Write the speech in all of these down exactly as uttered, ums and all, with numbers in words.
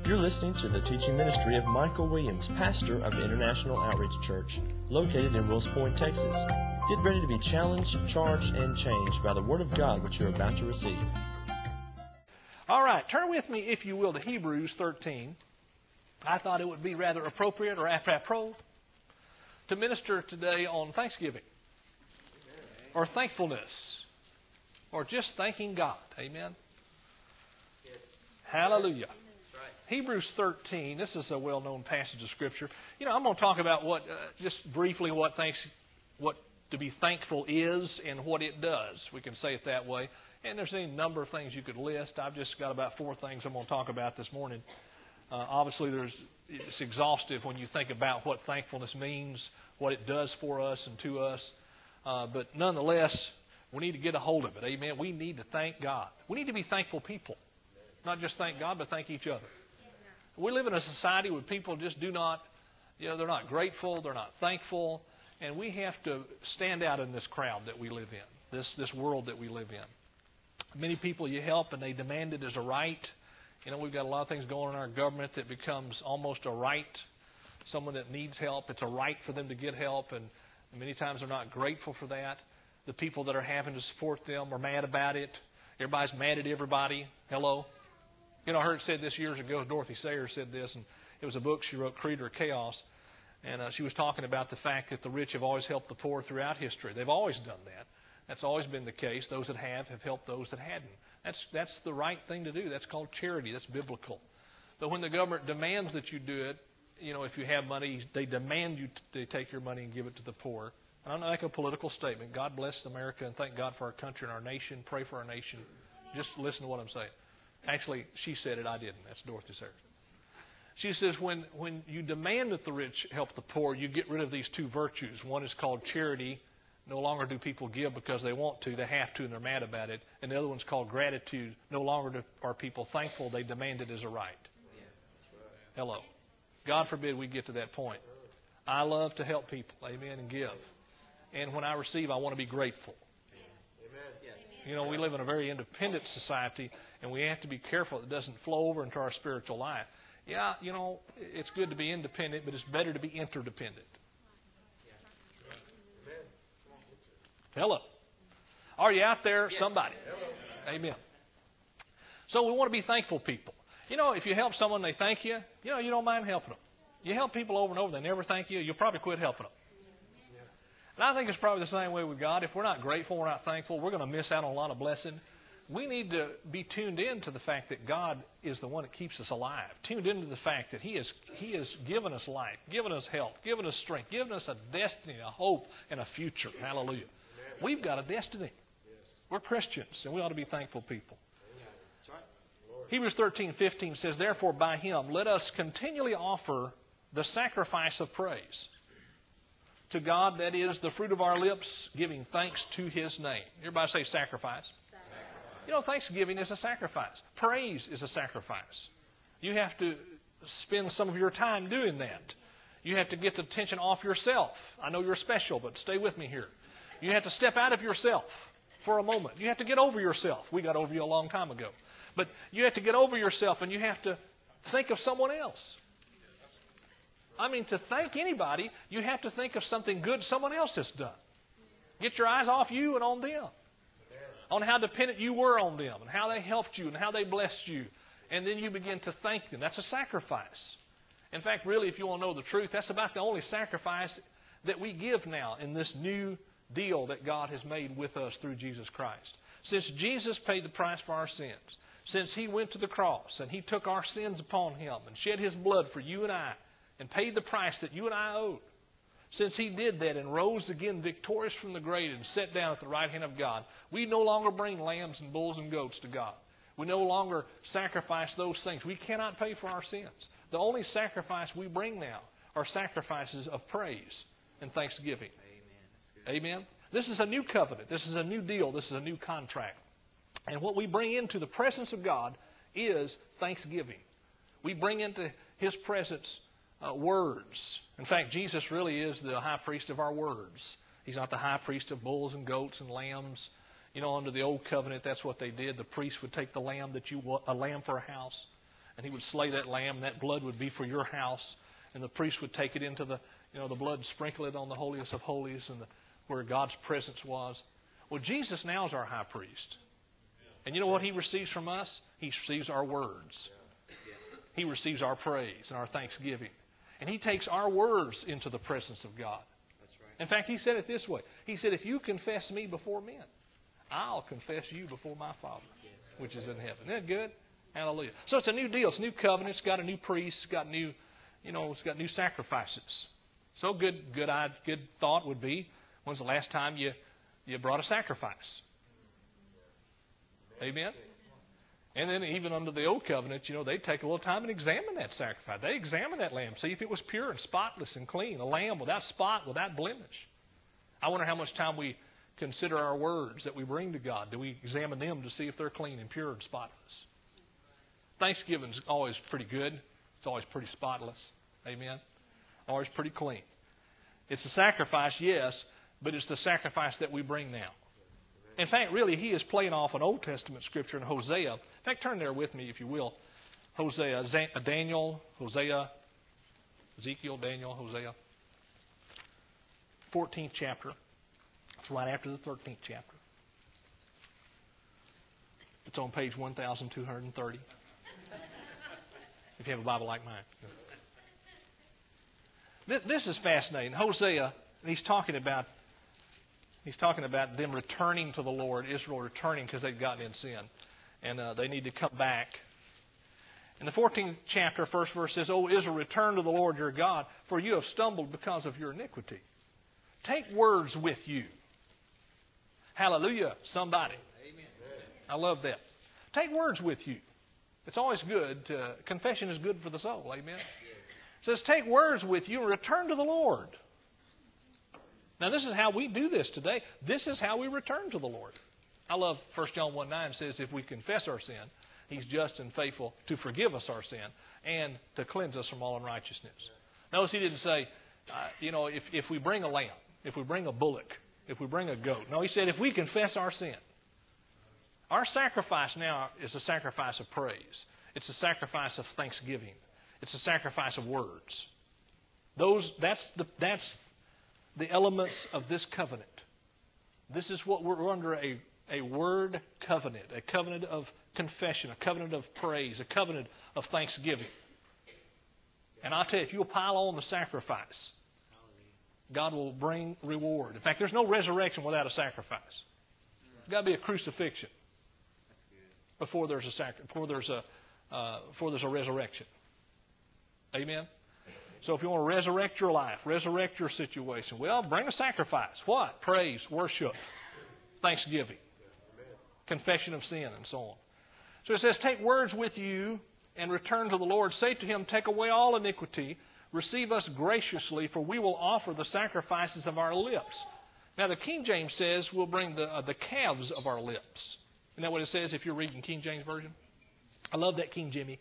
You're listening to the teaching ministry of Michael Williams, pastor of the International Outreach Church, located in Wills Point, Texas. Get ready to be challenged, charged, and changed by the Word of God which you're about to receive. All right, turn with me, if you will, to Hebrews thirteen. I thought it would be rather appropriate or apropos to minister today on Thanksgiving or thankfulness or just thanking God. Amen? Yes. Hallelujah. That's right. Hebrews thirteen, this is a well-known passage of Scripture. You know, I'm going to talk about what, uh, just briefly what thanks, what to be thankful is and what it does. We can say it that way. And there's any number of things you could list. I've just got about four things I'm going to talk about this morning. Uh, obviously, there's it's exhaustive when you think about what thankfulness means, what it does for us and to us. Uh, but nonetheless, we need to get a hold of it. Amen. We need to thank God. We need to be thankful people. Not just thank God, but thank each other. We live in a society where people just do not, you know, they're not grateful, they're not thankful, and we have to stand out in this crowd that we live in, this this world that we live in. Many people you help and they demand it as a right. You know, we've got a lot of things going on in our government that becomes almost a right. Someone that needs help, it's a right for them to get help, and many times they're not grateful for that. The people that are having to support them are mad about it. Everybody's mad at everybody. Hello? You know, I heard it said this years ago, Dorothy Sayers said this, and it was a book she wrote, Creed or Chaos, and uh, she was talking about the fact that the rich have always helped the poor throughout history. They've always done that. That's always been the case. Those that have have helped those that hadn't. That's that's the right thing to do. That's called charity. That's biblical. But when the government demands that you do it, you know, if you have money, they demand you to take your money and give it to the poor. And I'm not making a political statement. God bless America and thank God for our country and our nation. Pray for our nation. Just listen to what I'm saying. Actually, she said it. I didn't. That's Dorothy Sayers. She says when, when you demand that the rich help the poor, you get rid of these two virtues. One is called charity. No longer do people give because they want to. They have to, and they're mad about it. And the other one's called gratitude. No longer do, are people thankful. They demand it as a right. Hello. God forbid we get to that point. I love to help people, amen, and give. And when I receive, I want to be grateful. Amen. Yes. You know, we live in a very independent society, and we have to be careful it doesn't flow over into our spiritual life. Yeah, you know, it's good to be independent, but it's better to be interdependent. Hello. Are you out there? Somebody. Amen. So we want to be thankful people. You know, if you help someone, they thank you, you know, you don't mind helping them. You help people over and over, they never thank you, you'll probably quit helping them. And I think it's probably the same way with God. If we're not grateful, we're not thankful, we're going to miss out on a lot of blessing. We need to be tuned in to the fact that God is the one that keeps us alive. Tuned into the fact that He has He has given us life, given us health, given us strength, given us a destiny, a hope, and a future. Hallelujah. We've got a destiny. We're Christians, and we ought to be thankful people. That's right. Hebrews thirteen fifteen says, therefore by Him let us continually offer the sacrifice of praise to God, that is the fruit of our lips, giving thanks to His name. Everybody say sacrifice. Sacrifice. You know, thanksgiving is a sacrifice. Praise is a sacrifice. You have to spend some of your time doing that. You have to get the attention off yourself. I know you're special, but stay with me here. You have to step out of yourself for a moment. You have to get over yourself. We got over you a long time ago. But you have to get over yourself, and you have to think of someone else. I mean, to thank anybody, you have to think of something good someone else has done. Get your eyes off you and on them. On how dependent you were on them, and how they helped you, and how they blessed you. And then you begin to thank them. That's a sacrifice. In fact, really, if you want to know the truth, that's about the only sacrifice that we give now in this new deal that God has made with us through Jesus Christ. Since Jesus paid the price for our sins, since He went to the cross and He took our sins upon Him and shed His blood for you and I and paid the price that you and I owed, since He did that and rose again victorious from the grave and sat down at the right hand of God, we no longer bring lambs and bulls and goats to God. We no longer sacrifice those things. We cannot pay for our sins. The only sacrifice we bring now are sacrifices of praise and thanksgiving. Amen. This is a new covenant. This is a new deal. This is a new contract. And what we bring into the presence of God is thanksgiving. We bring into His presence uh, words. In fact, Jesus really is the high priest of our words. He's not the high priest of bulls and goats and lambs. You know, under the old covenant, that's what they did. The priest would take the lamb that you a lamb for a house, And he would slay that lamb, and that blood would be for your house. And the priest would take it into the, you know, the blood and sprinkle it on the holiest of holies and the, where God's presence was. Well, Jesus now is our high priest. And you know what he receives from us? He receives our words. He receives our praise and our thanksgiving. And he takes our words into the presence of God. In fact, he said it this way. He said, if you confess me before men, I'll confess you before my Father, which is in heaven. Isn't that good? Hallelujah. So it's a new deal. It's a new covenant. It's got a new priest. It's got new, you know, it's got new sacrifices. So good, good, good thought would be, when's the last time you, you brought a sacrifice? Amen? And then even under the old covenant, you know, they'd take a little time and examine that sacrifice. They examine that lamb, see if it was pure and spotless and clean, a lamb without spot, without blemish. I wonder how much time we consider our words that we bring to God. Do we examine them to see if they're clean and pure and spotless? Thanksgiving's always pretty good. It's always pretty spotless. Amen? Always pretty clean. It's a sacrifice, yes, but it's the sacrifice that we bring now. In fact, really, he is playing off an Old Testament scripture in Hosea. In fact, turn there with me, if you will. Hosea, Daniel, Hosea, Ezekiel, Daniel, Hosea. fourteenth chapter. It's right after the thirteenth chapter. It's on page one thousand two hundred thirty. If you have a Bible like mine. This is fascinating. Hosea, he's talking about He's talking about them returning to the Lord, Israel returning because they've gotten in sin. And uh, they need to come back. In the fourteenth chapter, first verse says, O Israel, return to the Lord your God, for you have stumbled because of your iniquity. Take words with you. Hallelujah, somebody. Amen. I love that. Take words with you. It's always good. To, confession is good for the soul. Amen. It says, take words with you and return to the Lord. Now, this is how we do this today. This is how we return to the Lord. I love First John one nine says, if we confess our sin, he's just and faithful to forgive us our sin and to cleanse us from all unrighteousness. Notice he didn't say, uh, you know, if, if we bring a lamb, if we bring a bullock, if we bring a goat. No, he said, if we confess our sin. Our sacrifice now is a sacrifice of praise. It's a sacrifice of thanksgiving. It's a sacrifice of words. Those, that's the, that's the elements of this covenant. This is what we're under, a, a word covenant, a covenant of confession, a covenant of praise, a covenant of thanksgiving. And I'll tell you, if you'll pile on the sacrifice, God will bring reward. In fact, there's no resurrection without a sacrifice. There's got to be a crucifixion before there's a sacri- before there's a uh, before there's a resurrection. Amen. So if you want to resurrect your life, resurrect your situation, well, bring a sacrifice. What? Praise, worship, thanksgiving, confession of sin, and so on. So it says, take words with you and return to the Lord. Say to him, take away all iniquity. Receive us graciously, for we will offer the sacrifices of our lips. Now, the King James says we'll bring the, uh, the calves of our lips. Isn't that what it says if you're reading King James Version? I love that, King Jimmy.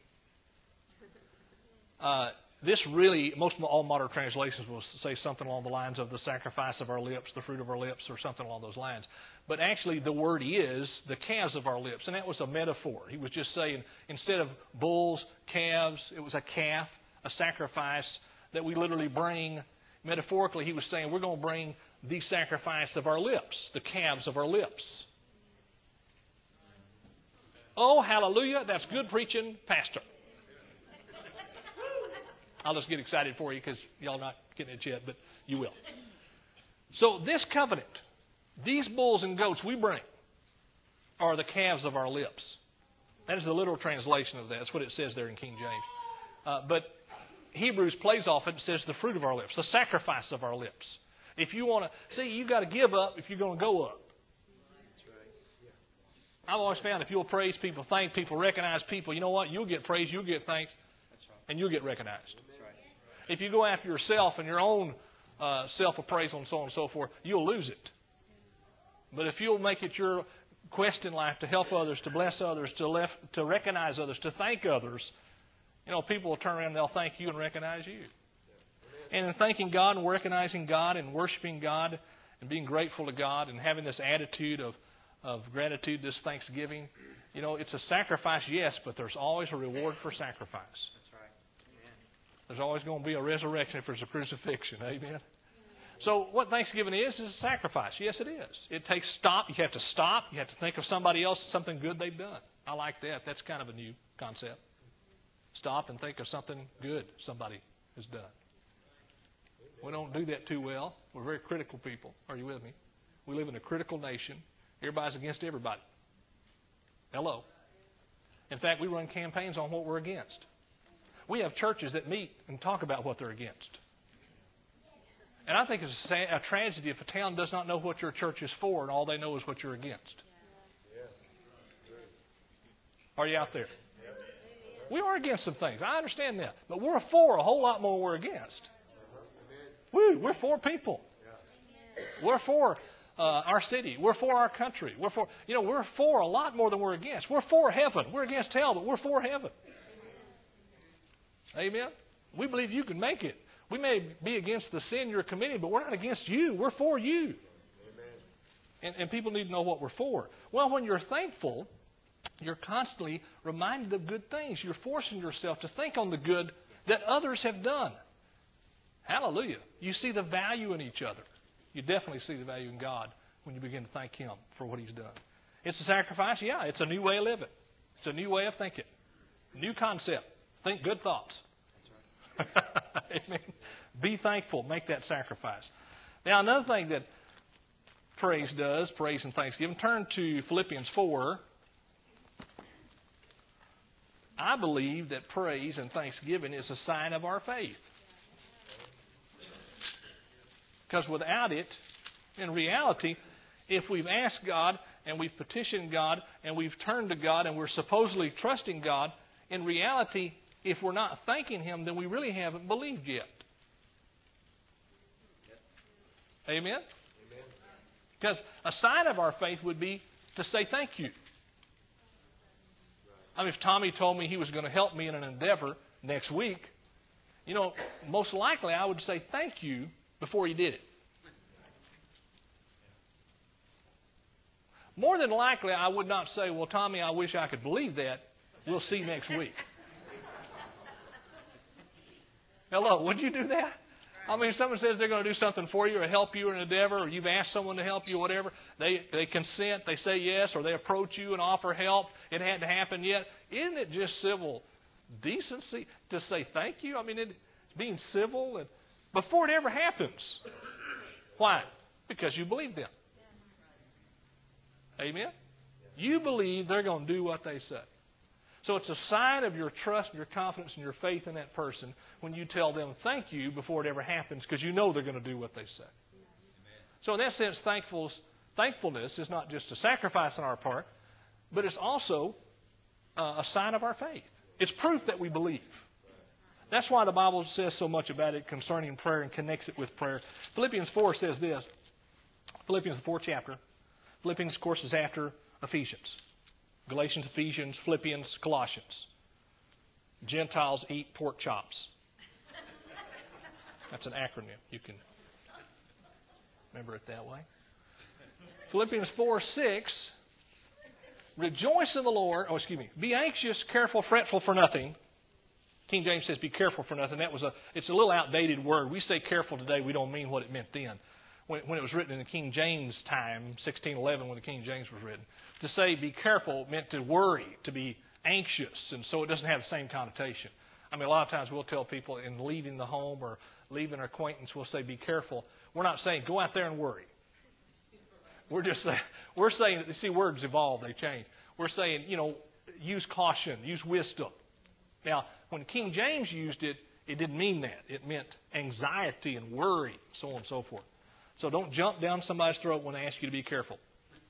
Uh, this really, most of all modern translations will say something along the lines of the sacrifice of our lips, the fruit of our lips, or something along those lines. But actually, the word is the calves of our lips. And that was a metaphor. He was just saying, instead of bulls, calves, it was a calf, a sacrifice that we literally bring. Metaphorically, he was saying, we're going to bring the sacrifice of our lips, the calves of our lips. Oh, hallelujah, that's good preaching, Pastor. I'll just get excited for you because y'all are not getting it yet, but you will. So this covenant, these bulls and goats we bring are the calves of our lips. That is the literal translation of that. That's what it says there in King James. Uh, but Hebrews plays off it and says the fruit of our lips, the sacrifice of our lips. If you want to, see, you've got to give up if you're going to go up. I've always found if you'll praise people, thank people, recognize people, you know what? You'll get praise, you'll get thanks, and you'll get recognized. If you go after yourself and your own uh, self-appraisal and so on and so forth, you'll lose it. But if you'll make it your quest in life to help others, to bless others, to left, to recognize others, to thank others, you know, people will turn around and they'll thank you and recognize you. And in thanking God and recognizing God and worshiping God and being grateful to God and having this attitude of, of gratitude, this thanksgiving, You know, it's a sacrifice, yes, but there's always a reward for sacrifice. That's right. Amen. There's always going to be a resurrection if there's a crucifixion. Amen. So what Thanksgiving is, is a sacrifice. Yes, it is. It takes stop. You have to stop. You have to think of somebody else, something good they've done. I like that. That's kind of a new concept. Stop and think of something good somebody has done. We don't do that too well. We're very critical people. Are you with me? We live in a critical nation. Everybody's against everybody. Hello. In fact, we run campaigns on what we're against. We have churches that meet and talk about what they're against. And I think it's a, sad, a tragedy if a town does not know what your church is for and all they know is what you're against. Are you out there? We are against some things. I understand that. But we're for a whole lot more we're against. Woo, we're for people. We're for uh, our city. We're for our country. We're for, you know, we're for a lot more than we're against. We're for heaven. We're against hell, but we're for heaven. Amen? We believe you can make it. We may be against the sin you're committing, but we're not against you. We're for you. Amen. And, and people need to know what we're for. Well, when you're thankful, you're constantly reminded of good things. You're forcing yourself to think on the good that others have done. Hallelujah. You see the value in each other. You definitely see the value in God when you begin to thank Him for what He's done. It's a sacrifice? Yeah, it's a new way of living. It's a new way of thinking. New concept. Think good thoughts. Amen. Be thankful. Make that sacrifice. Now, another thing that praise does, praise and thanksgiving, turn to Philippians four. I believe that praise and thanksgiving is a sign of our faith. Because without it, in reality, if we've asked God and we've petitioned God and we've turned to God and we're supposedly trusting God, in reality, if we're not thanking Him, then we really haven't believed yet. Amen? Amen? Because a sign of our faith would be to say thank you. I mean, if Tommy told me he was going to help me in an endeavor next week, you know, most likely I would say thank you before he did it. More than likely, I would not say, well, Tommy, I wish I could believe that. We'll see next week. Hello, would you do that? I mean, if someone says they're going to do something for you or help you in an endeavor, or you've asked someone to help you, whatever, they, they consent, they say yes, or they approach you and offer help. It hadn't happened yet. Isn't it just civil decency to say thank you? I mean, it, being civil and before it ever happens. Why? Because you believe them. Amen? You believe they're going to do what they say. So it's a sign of your trust, your confidence, and your faith in that person when you tell them thank you before it ever happens, because you know they're going to do what they say. Amen. So in that sense, thankfulness is not just a sacrifice on our part, but it's also uh, a sign of our faith. It's proof that we believe. That's why the Bible says so much about it concerning prayer and connects it with prayer. Philippians four says this. Philippians, the fourth chapter. Philippians, of course, is after Ephesians. Galatians, Ephesians, Philippians, Colossians. Gentiles eat pork chops. That's an acronym. You can remember it that way. Philippians four six. Rejoice in the Lord. Oh, excuse me. Be anxious, careful, fretful for nothing. King James says be careful for nothing. That was a, it's a little outdated word. We say careful today. We don't mean what it meant then. When, when it was written in the King James time, sixteen eleven, when the King James was written. To say be careful meant to worry, to be anxious, and so it doesn't have the same connotation. I mean, a lot of times we'll tell people in leaving the home or leaving an acquaintance, we'll say be careful. We're not saying go out there and worry. We're just saying, we're saying, you see, words evolve, they change. We're saying, you know, use caution, use wisdom. Now, when King James used it, it didn't mean that. It meant anxiety and worry, so on and so forth. So don't jump down somebody's throat when they ask you to be careful.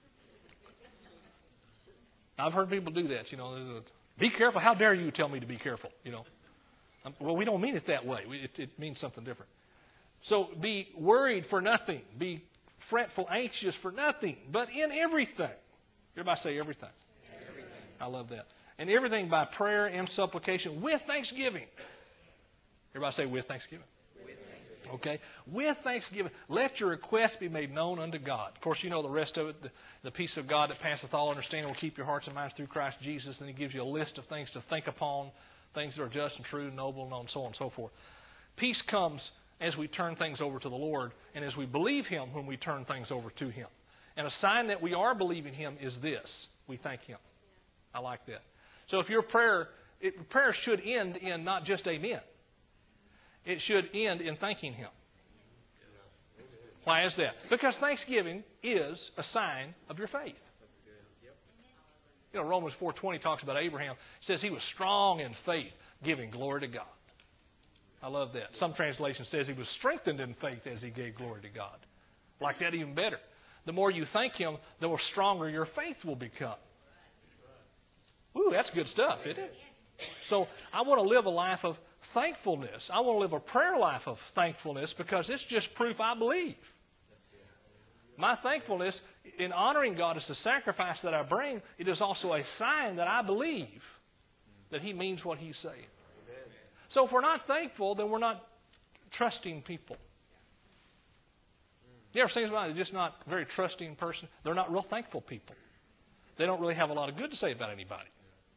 I've heard people do that. You know, a, be careful. How dare you tell me to be careful? You know, um, well, we don't mean it that way. We, it, it means something different. So be worried for nothing. Be fretful, anxious for nothing, but in everything. Everybody say everything. Everything. I love that. And everything by prayer and supplication with thanksgiving. Everybody say with thanksgiving. With thanksgiving. Okay? With thanksgiving, let your requests be made known unto God. Of course, you know the rest of it. The, the peace of God that passeth all understanding will keep your hearts and minds through Christ Jesus. And He gives you a list of things to think upon, things that are just and true, noble, and so on and so forth. Peace comes as we turn things over to the Lord and as we believe Him when we turn things over to Him. And a sign that we are believing Him is this. We thank Him. I like that. So if your prayer, it, prayer should end in not just amen. It should end in thanking Him. Why is that? Because thanksgiving is a sign of your faith. You know, Romans four twenty talks about Abraham. It says he was strong in faith, giving glory to God. I love that. Some translation says he was strengthened in faith as he gave glory to God. I like that even better. The more you thank Him, the more stronger your faith will become. Ooh, that's good stuff, isn't it? So I want to live a life of thankfulness. I want to live a prayer life of thankfulness because it's just proof I believe. My thankfulness in honoring God is the sacrifice that I bring. It is also a sign that I believe that He means what He's saying. So if we're not thankful, then we're not trusting people. You ever seen somebody who's just not a very trusting person? They're not real thankful people. They don't really have a lot of good to say about anybody.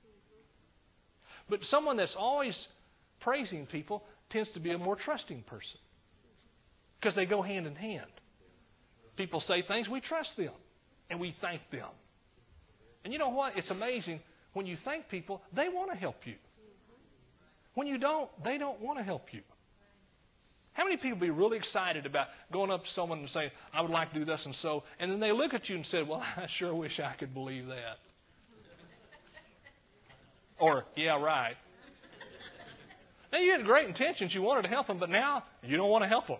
But someone that's always praising people tends to be a more trusting person because they go hand in hand. People say things, we trust them, and we thank them. And you know what? It's amazing. When you thank people, they want to help you. When you don't, they don't want to help you. How many people be really excited about going up to someone and saying, I would like to do this and so, and then they look at you and say, well, I sure wish I could believe that. Or, yeah, right. Now, you had great intentions. You wanted to help them, but now you don't want to help them.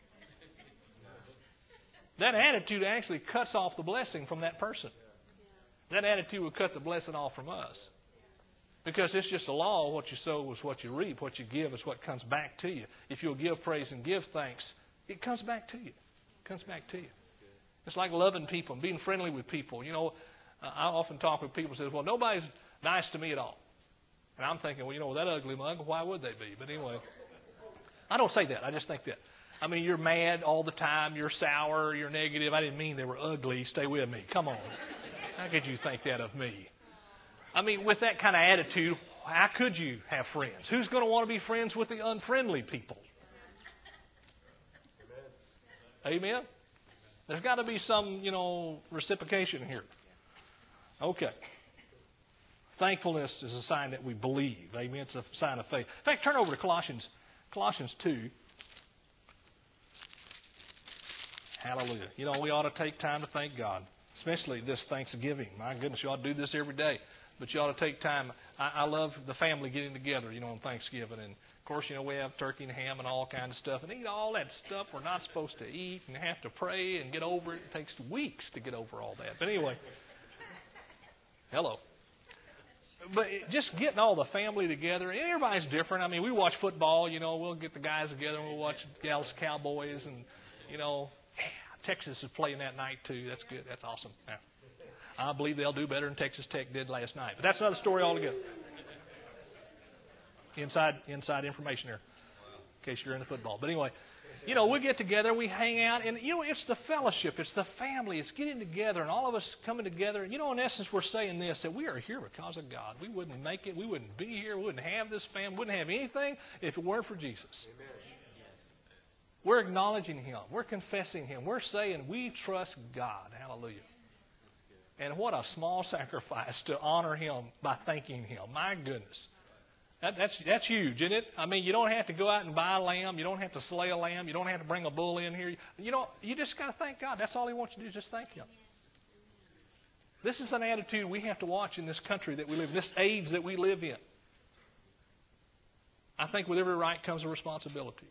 That attitude actually cuts off the blessing from that person. That attitude will cut the blessing off from us. Because it's just a law. What you sow is what you reap. What you give is what comes back to you. If you'll give praise and give thanks, it comes back to you. It comes back to you. It's like loving people and being friendly with people. You know, I often talk with people who say, well, nobody's nice to me at all. And I'm thinking, well, you know, that ugly mug, why would they be? But anyway, I don't say that. I just think that. I mean, you're mad all the time. You're sour. You're negative. I didn't mean they were ugly. Stay with me. Come on. How could you think that of me? I mean, with that kind of attitude, how could you have friends? Who's going to want to be friends with the unfriendly people? Amen? Amen? There's got to be some, you know, reciprocation here. Okay. Thankfulness is a sign that we believe. Amen? It's a sign of faith. In fact, turn over to Colossians, Colossians two. Hallelujah. You know, we ought to take time to thank God, especially this Thanksgiving. My goodness, you ought to do this every day. But you ought to take time. I, I love the family getting together, you know, on Thanksgiving. And, of course, you know, we have turkey and ham and all kinds of stuff. And eat all that stuff we're not supposed to eat and have to pray and get over it. It takes weeks to get over all that. But anyway, hello. But it, just getting all the family together, and everybody's different. I mean, we watch football, you know, we'll get the guys together and we'll watch Dallas Cowboys. And, you know, yeah, Texas is playing that night too. That's good. That's awesome. Yeah. I believe they'll do better than Texas Tech did last night. But that's another story altogether. Inside inside information there, in case you're into football. But anyway, you know, we get together, we hang out, and, you know, it's the fellowship, it's the family, it's getting together, and all of us coming together. And, you know, in essence, we're saying this, that we are here because of God. We wouldn't make it, we wouldn't be here, we wouldn't have this family, wouldn't have anything if it weren't for Jesus. Amen. We're acknowledging Him. We're confessing Him. We're saying we trust God. Hallelujah. And what a small sacrifice to honor Him by thanking Him. My goodness. That, that's, that's huge, isn't it? I mean, you don't have to go out and buy a lamb. You don't have to slay a lamb. You don't have to bring a bull in here. You know, you just got to thank God. That's all He wants you to do is just thank Him. This is an attitude we have to watch in this country that we live in, this age that we live in. I think with every right comes a responsibility.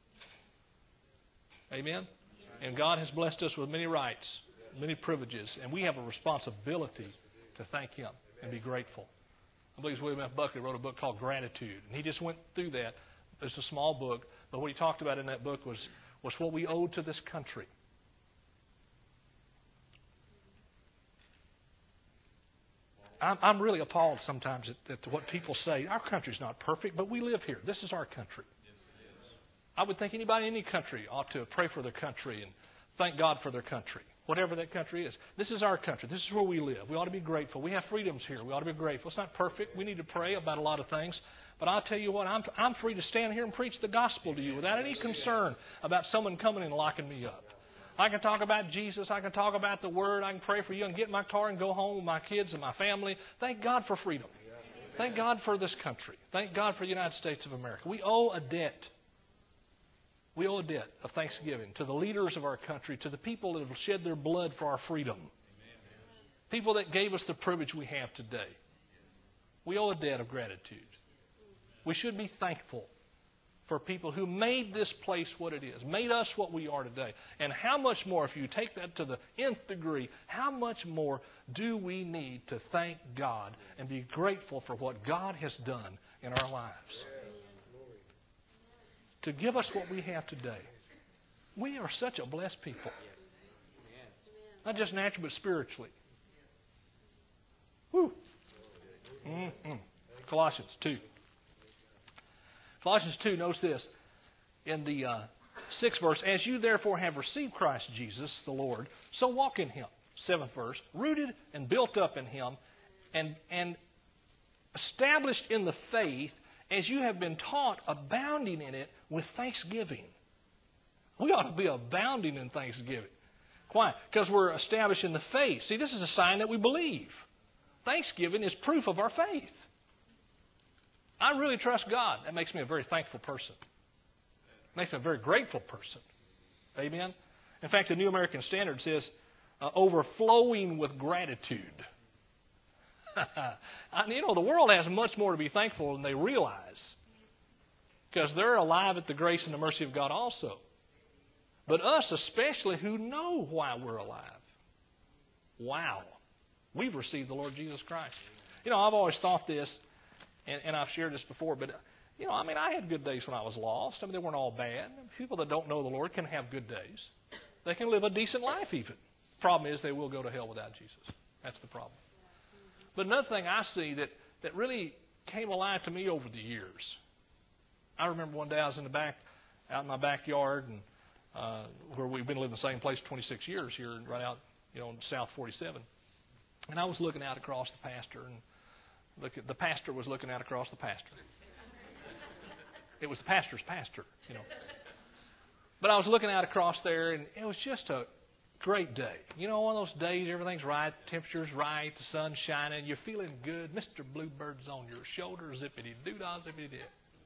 Amen? And God has blessed us with many rights, many privileges, and we have a responsibility to thank Him and be grateful. I believe William F. Buckley wrote a book called Gratitude, and he just went through that. It's a small book, but what he talked about in that book was, was what we owe to this country. I'm, I'm really appalled sometimes at, at what people say. Our country's not perfect, but we live here. This is our country. I would think anybody in any country ought to pray for their country and thank God for their country, whatever that country is. This is our country. This is where we live. We ought to be grateful. We have freedoms here. We ought to be grateful. It's not perfect. We need to pray about a lot of things. But I'll tell you what, I'm, I'm free to stand here and preach the gospel to you without any concern about someone coming and locking me up. I can talk about Jesus. I can talk about the Word. I can pray for you and get in my car and go home with my kids and my family. Thank God for freedom. Thank God for this country. Thank God for the United States of America. We owe a debt. We owe a debt of thanksgiving to the leaders of our country, to the people that have shed their blood for our freedom, people that gave us the privilege we have today. We owe a debt of gratitude. We should be thankful for people who made this place what it is, made us what we are today. And how much more, if you take that to the nth degree, how much more do we need to thank God and be grateful for what God has done in our lives? To give us what we have today. We are such a blessed people. Not just naturally, but spiritually. Whew. Mm-hmm. Colossians two. Colossians two, notice this. In the uh, sixth verse, as you therefore have received Christ Jesus, the Lord, so walk in Him. Seventh verse, rooted and built up in Him and, and established in the faith as you have been taught, abounding in it with thanksgiving. We ought to be abounding in thanksgiving. Why? Because we're established in the faith. See, this is a sign that we believe. Thanksgiving is proof of our faith. I really trust God. That makes me a very thankful person. It makes me a very grateful person. Amen? In fact, the New American Standard says, uh, overflowing with gratitude. I, you know, the world has much more to be thankful than they realize, because they're alive at the grace and the mercy of God also. But us especially, who know why we're alive. Wow. We've received the Lord Jesus Christ. You know, I've always thought this, and, and I've shared this before, but, you know, I mean, I had good days when I was lost. I mean, they weren't all bad. People that don't know the Lord can have good days. They can live a decent life even. Problem is, they will go to hell without Jesus. That's the problem. But another thing I see that, that really came alive to me over the years. I remember one day I was in the back, out in my backyard, and uh, where we've been living the same place for twenty-six years here, right out, you know, on South forty-seven. And I was looking out across the pasture, and look at, the pastor was looking out across the pasture. It was the pastor's pastor, you know. But I was looking out across there, and it was just a great day. You know, one of those days, everything's right, the temperature's right, the sun's shining, you're feeling good. Mister Bluebird's on your shoulder, zippity-doo-dah, zippity-doo.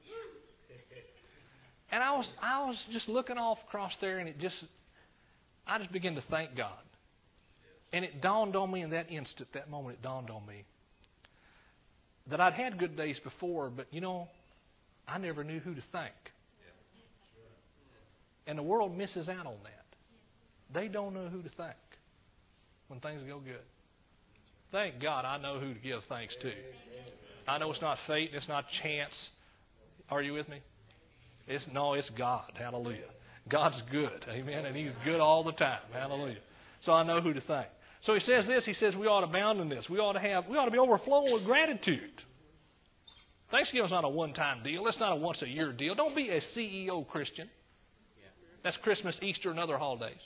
And I was I was just looking off across there, and it just, I just began to thank God. And it dawned on me in that instant, that moment, it dawned on me that I'd had good days before, but, you know, I never knew who to thank. And the world misses out on that. They don't know who to thank when things go good. Thank God I know who to give thanks to. I know it's not fate, it's not chance. Are you with me? It's, no, it's God. Hallelujah. God's good. Amen. And He's good all the time. Hallelujah. So I know who to thank. So he says this. He says we ought to abound in this. We ought to have. We ought to be overflowing with gratitude. Thanksgiving's not a one-time deal. It's not a once-a-year deal. Don't be a C E O Christian. That's Christmas, Easter, and other holidays.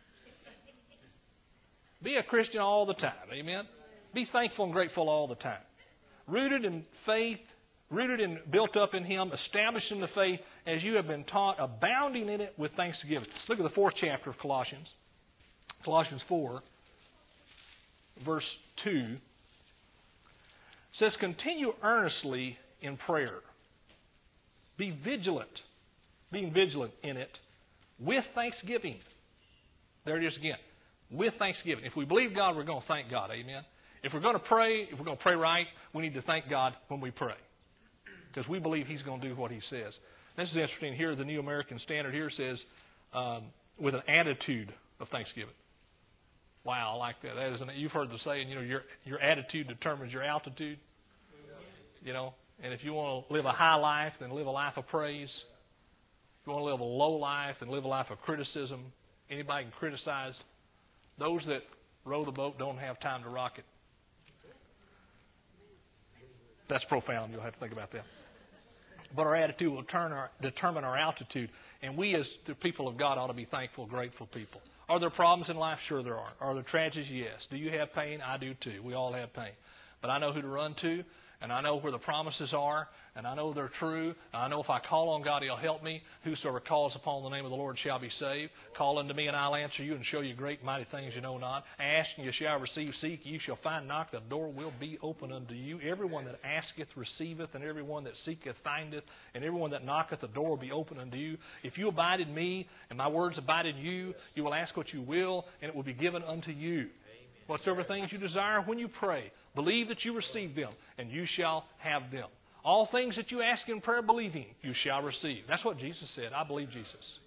Be a Christian all the time. Amen. Be thankful and grateful all the time. Rooted in faith. Rooted and built up in Him, established in the faith, as you have been taught, abounding in it with thanksgiving. Look at the fourth chapter of Colossians. Colossians four, verse two. It says, continue earnestly in prayer. Be vigilant. Being vigilant in it with thanksgiving. There it is again. With thanksgiving. If we believe God, we're going to thank God. Amen. If we're going to pray, if we're going to pray right, we need to thank God when we pray, because we believe He's going to do what He says. This is interesting here. The New American Standard here says, um, with an attitude of thanksgiving. Wow, I like that. That is an, you've heard the saying, you know, your your attitude determines your altitude. You know, and if you want to live a high life, then live a life of praise. If you want to live a low life, then live a life of criticism. Anybody can criticize. Those that row the boat don't have time to rock it. That's profound. You'll have to think about that. but our attitude will turn our, determine our altitude. And we as the people of God ought to be thankful, grateful people. Are there problems in life? Sure there are. Are there tragedies? Yes. Do you have pain? I do too. We all have pain. But I know who to run to, and I know where the promises are, and I know they're true. And I know if I call on God, He'll help me. Whosoever calls upon the name of the Lord shall be saved. Call unto me, and I'll answer you and show you great and mighty things you know not. Ask, and you shall receive. Seek, you shall find. Knock, the door will be open unto you. Everyone that asketh receiveth, and everyone that seeketh findeth, and everyone that knocketh, the door will be open unto you. If you abide in me, and my words abide in you, you will ask what you will, and it will be given unto you. Whatsoever things you desire when you pray, believe that you receive them, and you shall have them. All things that you ask in prayer, believing, you shall receive. That's what Jesus said. I believe Jesus.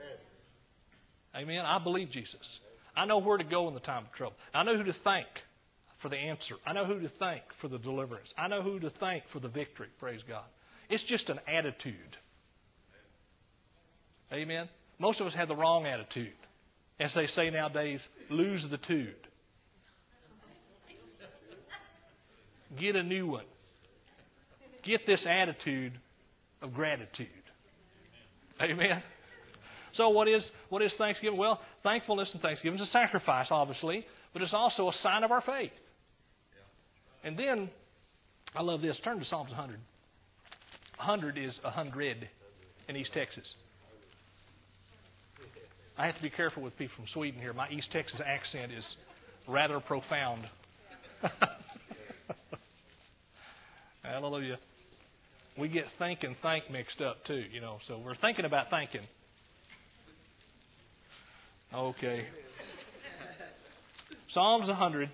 Amen. I believe Jesus. I know where to go in the time of trouble. I know who to thank for the answer. I know who to thank for the deliverance. I know who to thank for the victory. Praise God. It's just an attitude. Amen. Most of us have the wrong attitude. As they say nowadays, lose the tude. Get a new one. Get this attitude of gratitude. Amen. So what is what is Thanksgiving? Well, thankfulness and Thanksgiving is a sacrifice, obviously, but it's also a sign of our faith. And then, I love this. Turn to Psalms one hundred. one hundred is one hundred in East Texas. I have to be careful with people from Sweden here. My East Texas accent is rather profound. Hallelujah. We get think and thank mixed up too, you know, so we're thinking about thanking. Okay. Psalms one hundred.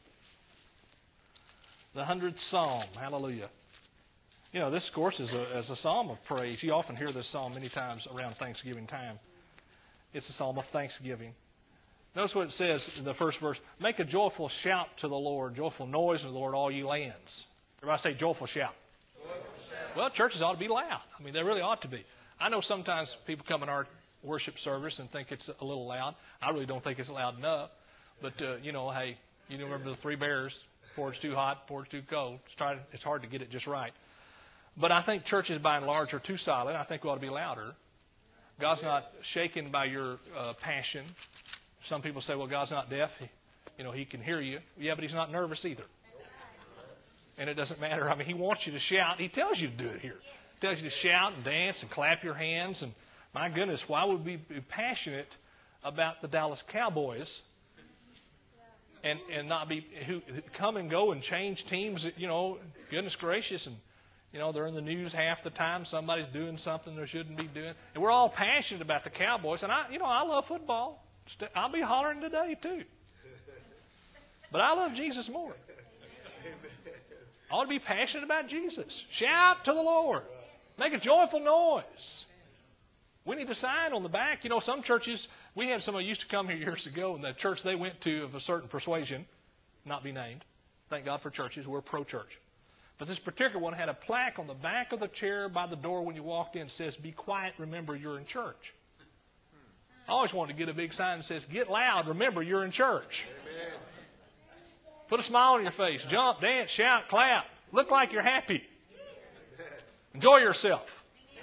The hundredth Psalm. Hallelujah. You know, this, of course, is a, is a psalm of praise. You often hear this psalm many times around Thanksgiving time. It's a psalm of thanksgiving. Notice what it says in the first verse. Make a joyful shout to the Lord, joyful noise to the Lord, all you lands. Everybody say joyful shout. Joyful shout. Well, churches ought to be loud. I mean, they really ought to be. I know sometimes people come in our worship service and think it's a little loud. I really don't think it's loud enough. But, uh, you know, hey, you remember the three bears. Porridge too hot, porridge too cold. It's, try, it's hard to get it just right. But I think churches, by and large, are too silent. I think we ought to be louder. God's not shaken by your uh, passion. Some people say, well, God's not deaf. He, you know, He can hear you. Yeah, but He's not nervous either. And it doesn't matter. I mean, He wants you to shout. He tells you to do it here. He tells you to shout and dance and clap your hands. And my goodness, why would we be passionate about the Dallas Cowboys and, and not be who come and go and change teams? You know, goodness gracious, and you know they're in the news half the time. Somebody's doing something they shouldn't be doing, and we're all passionate about the Cowboys. And I, you know, I love football. I'll be hollering today too. But I love Jesus more. I ought to be passionate about Jesus. Shout to the Lord. Make a joyful noise. We need a sign on the back. You know, some churches, we had somebody used to come here years ago, and the church they went to of a certain persuasion, not be named. Thank God for churches. We're pro-church. But this particular one had a plaque on the back of the chair by the door when you walked in that says, be quiet, remember you're in church. I always wanted to get a big sign that says, get loud, remember you're in church. Amen. Put a smile on your face. Jump, dance, shout, clap. Look like you're happy. Enjoy yourself.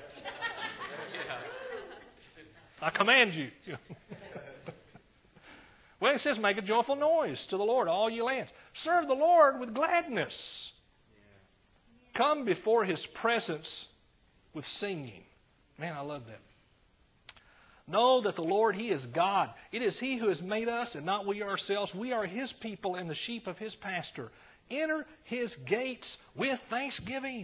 I command you. Well, it says, make a joyful noise to the Lord, all ye lands. Serve the Lord with gladness. Come before His presence with singing. Man, I love that. Know that the Lord, He is God. It is He who has made us and not we ourselves. We are His people and the sheep of His pasture. Enter His gates with thanksgiving.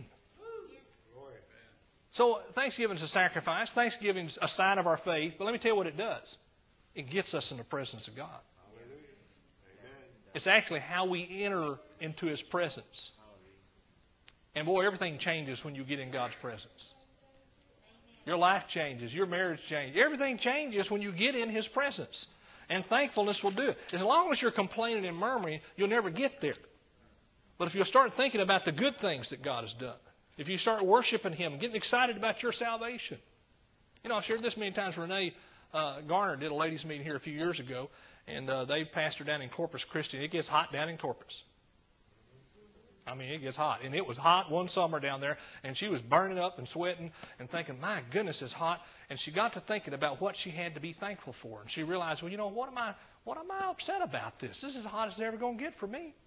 So Thanksgiving is a sacrifice. Thanksgiving is a sign of our faith. But let me tell you what it does. It gets us in the presence of God. It's actually how we enter into His presence. And boy, everything changes when you get in God's presence. Your life changes. Your marriage changes. Everything changes when you get in His presence. And thankfulness will do it. As long as you're complaining and murmuring, you'll never get there. But if you'll start thinking about the good things that God has done, if you start worshiping Him, getting excited about your salvation. You know, I've shared this many times. Renee uh, Garner did a ladies' meeting here a few years ago, and uh, they pastored down in Corpus Christi. It gets hot down in Corpus. I mean, it gets hot. And it was hot one summer down there, and she was burning up and sweating and thinking, my goodness, it's hot. And she got to thinking about what she had to be thankful for. And she realized, well, you know, what am I, what am I upset about this? This is as hot as it's ever going to get for me.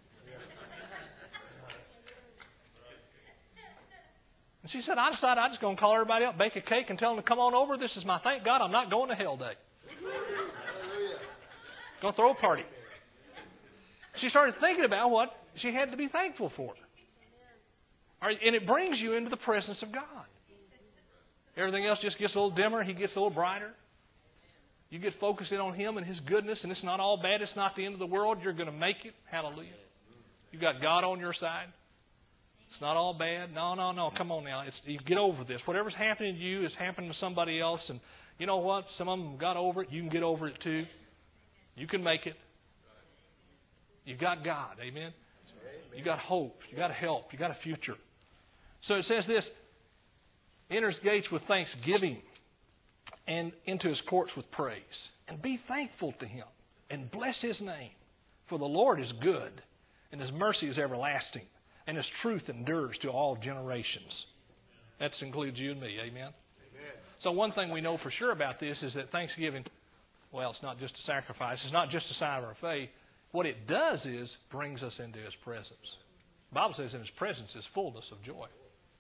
And she said, I decided I'm just going to call everybody up, bake a cake, and tell them to come on over. This is my thank God I'm not going to hell day. Going to throw a party. She started thinking about what she had to be thankful for. All right, and it brings you into the presence of God. Everything else just gets a little dimmer. He gets a little brighter. You get focused in on Him and His goodness, and it's not all bad. It's not the end of the world. You're going to make it. Hallelujah. You've got God on your side. It's not all bad. No, no, no. Come on now. It's, you get over this. Whatever's happening to you is happening to somebody else. And you know what? Some of them got over it. You can get over it too. You can make it. You got God. Amen. You got hope. You got help. You got a future. So it says this, enters gates with thanksgiving and into His courts with praise. And be thankful to Him and bless His name. For the Lord is good and His mercy is everlasting and His truth endures to all generations. That includes you and me. Amen. Amen. So one thing we know for sure about this is that Thanksgiving, well, it's not just a sacrifice. It's not just a sign of our faith. What it does is brings us into His presence. The Bible says in His presence is fullness of joy.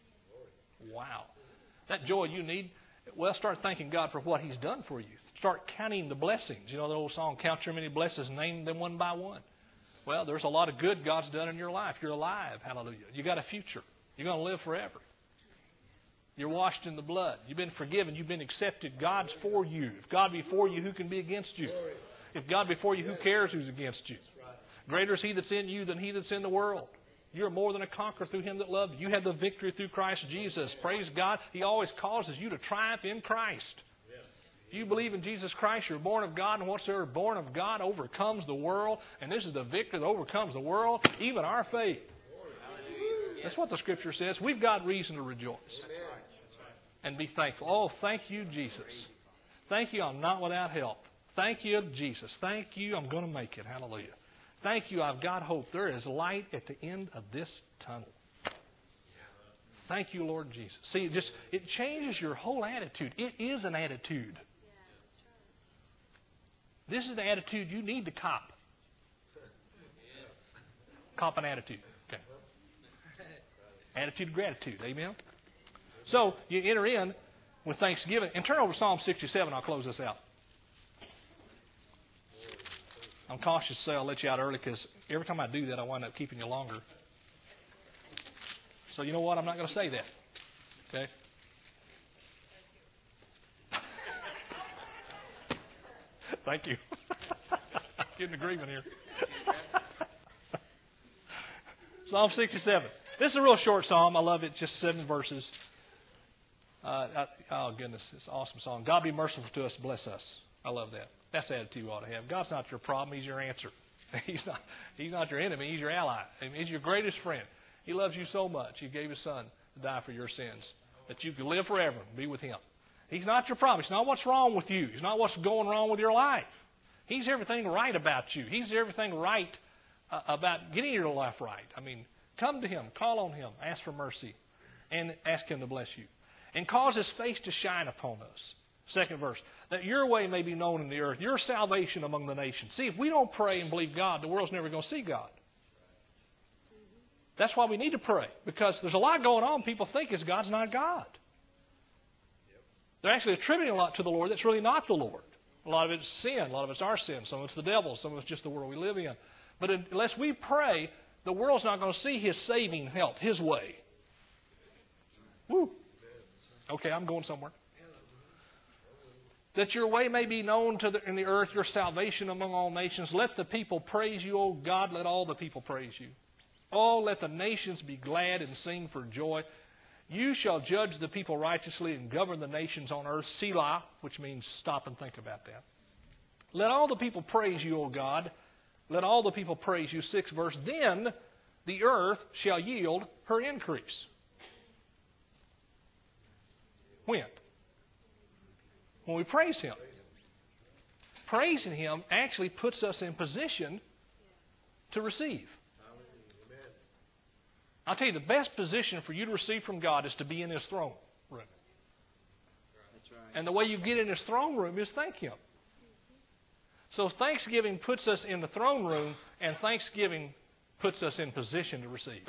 Wow. That joy you need, well, start thanking God for what He's done for you. Start counting the blessings. You know the old song, count your many blessings, name them one by one. Well, there's a lot of good God's done in your life. You're alive. Hallelujah. You got a future. You're going to live forever. You're washed in the blood. You've been forgiven. You've been accepted. God's for you. If God be for you, who can be against you? If God be for you, who cares who's against you? Greater is He that's in you than he that's in the world. You're more than a conqueror through Him that loved you. You have the victory through Christ Jesus. Praise God. He always causes you to triumph in Christ. If you believe in Jesus Christ, you're born of God, and whatsoever born of God overcomes the world. And this is the victory that overcomes the world, even our faith. That's what the Scripture says. We've got reason to rejoice and be thankful. Oh, thank you, Jesus. Thank you, I'm not without help. Thank you, Jesus. Thank you, I'm going to make it. Hallelujah. Thank you, I've got hope. There is light at the end of this tunnel. Thank you, Lord Jesus. See, it just it changes your whole attitude. It is an attitude. This is the attitude you need to cop. Cop an attitude. Okay. Attitude of gratitude. Amen. So you enter in with thanksgiving. And turn over to Psalm sixty-seven. I'll close this out. I'm cautious to say I'll let you out early because every time I do that, I wind up keeping you longer. So you know what? I'm not going to say that. Okay? Thank you. Getting agreement here. Psalm sixty-seven. This is a real short psalm. I love it. Just seven verses. Uh, I, oh, goodness. It's an awesome song. God be merciful to us. Bless us. I love that. That's the attitude you ought to have. God's not your problem. He's your answer. He's not, he's not your enemy. He's your ally. I mean, he's your greatest friend. He loves you so much. He gave His Son to die for your sins, that you can live forever and be with Him. He's not your problem. It's not what's wrong with you. It's not what's going wrong with your life. He's everything right about you. He's everything right uh, about getting your life right. I mean, come to Him. Call on Him. Ask for mercy. And ask Him to bless you. And cause His face to shine upon us. Second verse. That your way may be known in the earth. Your salvation among the nations. See, if we don't pray and believe God, the world's never going to see God. That's why we need to pray. Because there's a lot going on. People think it's God's not God. They're actually attributing a lot to the Lord that's really not the Lord. A lot of it's sin. A lot of it's our sin. Some of it's the devil. Some of it's just the world we live in. But unless we pray, the world's not going to see His saving help, His way. Woo. Okay, I'm going somewhere. That your way may be known to the, in the earth, your salvation among all nations. Let the people praise you, O God. Let all the people praise you. Oh, let the nations be glad and sing for joy. You shall judge the people righteously and govern the nations on earth. Selah, which means stop and think about that. Let all the people praise you, O God. Let all the people praise you. Sixth verse. Then the earth shall yield her increase. When? When we praise Him. Praising Him actually puts us in position to receive. I'll tell you, the best position for you to receive from God is to be in His throne room. That's right. And the way you get in His throne room is thank Him. So Thanksgiving puts us in the throne room, and Thanksgiving puts us in position to receive.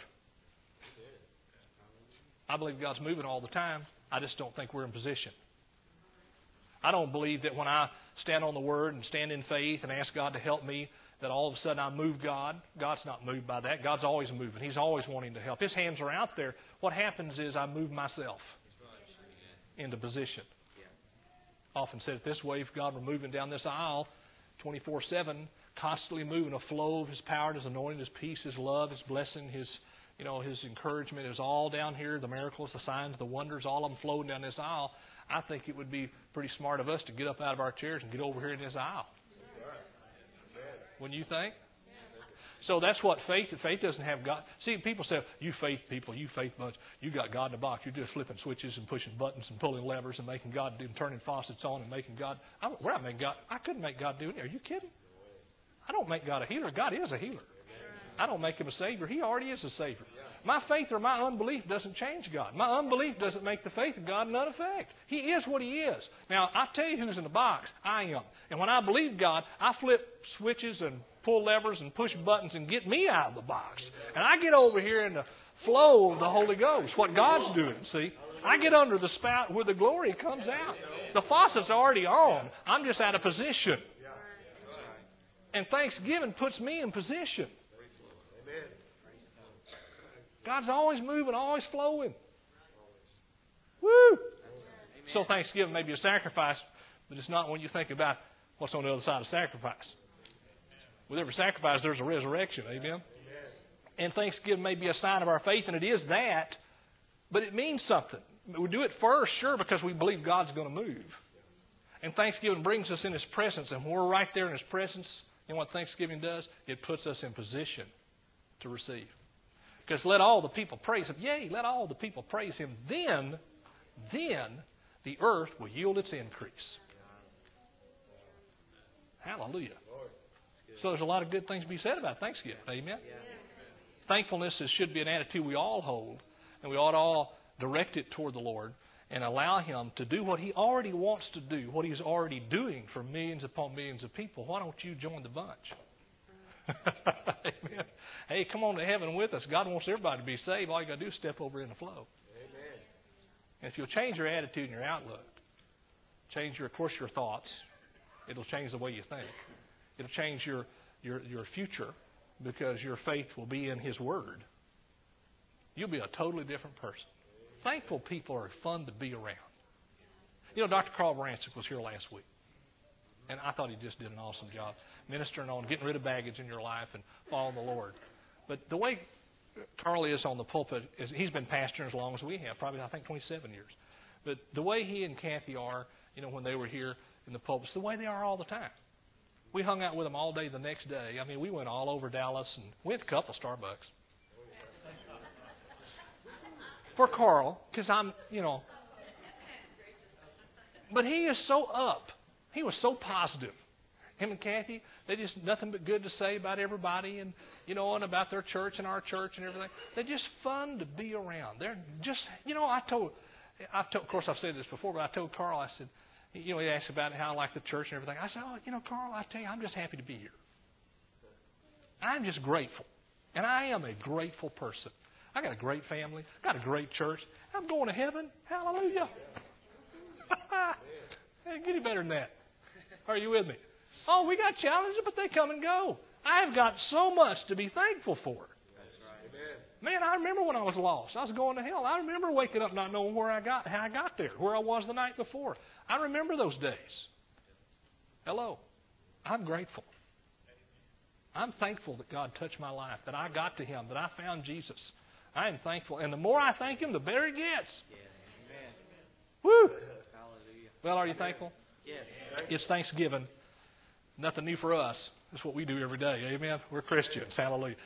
I believe God's moving all the time. I just don't think we're in position. I don't believe that when I stand on the Word and stand in faith and ask God to help me, that all of a sudden I move God. God's not moved by that. God's always moving. He's always wanting to help. His hands are out there. What happens is I move myself into position. Often said it this way, if God were moving down this aisle twenty-four seven, constantly moving, a flow of His power, His anointing, His peace, His love, His blessing, His you know, His encouragement is all down here, the miracles, the signs, the wonders, all of them flowing down this aisle, I think it would be pretty smart of us to get up out of our chairs and get over here in this aisle. Wouldn't you think? So that's what faith, faith doesn't have God. See, people say, you faith people, you faith bunch, you got God in a box. You're just flipping switches and pushing buttons and pulling levers and making God do, and turning faucets on and making God. I, we're not making God. I couldn't make God do anything. Are you kidding? I don't make God a healer. God is a healer. I don't make Him a Savior. He already is a Savior. My faith or my unbelief doesn't change God. My unbelief doesn't make the faith of God none effect. He is what He is. Now, I tell you who's in the box. I am. And when I believe God, I flip switches and pull levers and push buttons and get me out of the box. And I get over here in the flow of the Holy Ghost, what God's doing, see. I get under the spout where the glory comes out. The faucet's already on. I'm just out of position. And Thanksgiving puts me in position. God's always moving, always flowing. Woo! So Thanksgiving may be a sacrifice, but it's not when you think about what's on the other side of sacrifice. With every sacrifice, there's a resurrection. Amen? And Thanksgiving may be a sign of our faith, and it is that, but it means something. We do it first, sure, because we believe God's going to move. And Thanksgiving brings us in His presence, and when we're right there in His presence, you know what Thanksgiving does? It puts us in position to receive. Because let all the people praise Him. Yea, let all the people praise Him. Then, then the earth will yield its increase. Hallelujah. So there's a lot of good things to be said about Thanksgiving. Amen? Thankfulness is, should be an attitude we all hold. And we ought to all direct it toward the Lord and allow Him to do what He already wants to do, what He's already doing for millions upon millions of people. Why don't you join the bunch? Amen. Hey, come on to heaven with us. God wants everybody to be saved. All you got to do is step over in the flow. Amen. And if you'll change your attitude and your outlook, change, your, of course, your thoughts, it'll change the way you think. It'll change your, your, your future because your faith will be in His Word. You'll be a totally different person. Thankful people are fun to be around. You know, Doctor Carl Barancic was here last week. And I thought he just did an awesome job ministering on getting rid of baggage in your life and following the Lord. But the way Carl is on the pulpit, is he's been pastoring as long as we have, probably I think twenty-seven years. But the way he and Kathy are, you know, when they were here in the pulpit, it's the way they are all the time. We hung out with them all day the next day. I mean, we went all over Dallas and we went to a couple of Starbucks. For Carl, because I'm, you know. But he is so up. He was so positive. Him and Kathy, they just nothing but good to say about everybody and, you know, and about their church and our church and everything. They're just fun to be around. They're just, you know, I told, I've told, of course I've said this before, but I told Carl, I said, you know, he asked about how I like the church and everything. I said, oh, you know, Carl, I tell you, I'm just happy to be here. I'm just grateful. And I am a grateful person. I got a great family, got a great church. I'm going to heaven. Hallelujah. Hey, get any better than that. Are you with me? Oh, we got challenges, but they come and go. I've got so much to be thankful for. That's right. Man, I remember when I was lost. I was going to hell. I remember waking up not knowing where I got, how I got there, where I was the night before. I remember those days. Hello. I'm grateful. I'm thankful that God touched my life, that I got to Him, that I found Jesus. I am thankful. And the more I thank Him, the better it gets. Yes. Amen. Woo! Hallelujah. Well, are you thankful? Yes. It's Thanksgiving. Nothing new for us. That's what we do every day. Amen? We're Christians. Hallelujah.